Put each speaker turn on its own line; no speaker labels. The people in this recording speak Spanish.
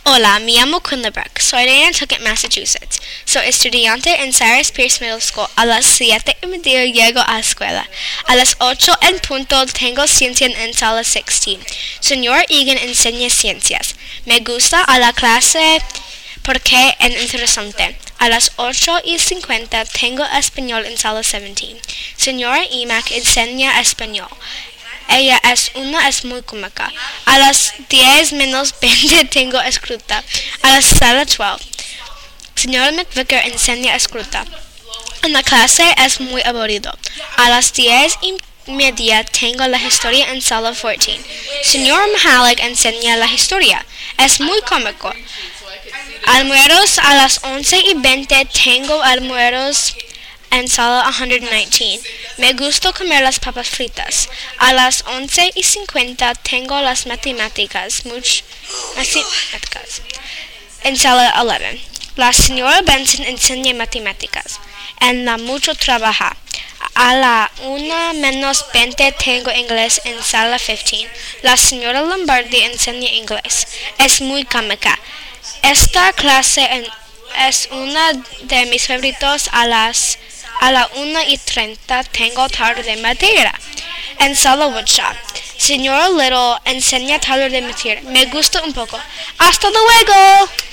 Hola, me llamo Quinlan Brook. Soy de Nantucket, Massachusetts. Soy estudiante en Cyrus Pierce Middle School. A las 7:30 llego a la escuela. A las 8 en punto tengo ciencia en sala 16. Señor Egan enseña ciencias. Me gusta a la clase porque es interesante. A las 8:50 tengo español en sala 17. Señora Emack enseña español. Ella es muy cómica. A las 10:20 tengo escrita. A la sala 12. Señora McVicker enseña escrita. En la clase es muy aburrido. A las 10:30 tengo la historia en sala 14. Señor Mahalik enseña la historia. Es muy cómico. Almuerzos a las 11:20 tengo almuerzos en sala 119. Me gusta comer las papas fritas. A las 11:50 tengo las matemáticas. En sala 11. La señora Benson enseña matemáticas. En la mucho trabaja. A la 1:20 tengo inglés en sala 15. La señora Lombardi enseña inglés. Es muy cómica. Esta clase es una de mis favoritos. A la 1:30 tengo taller de madera en sala Woodshop. Señora Little enseña taller de madera. Me gusta un poco. ¡Hasta luego!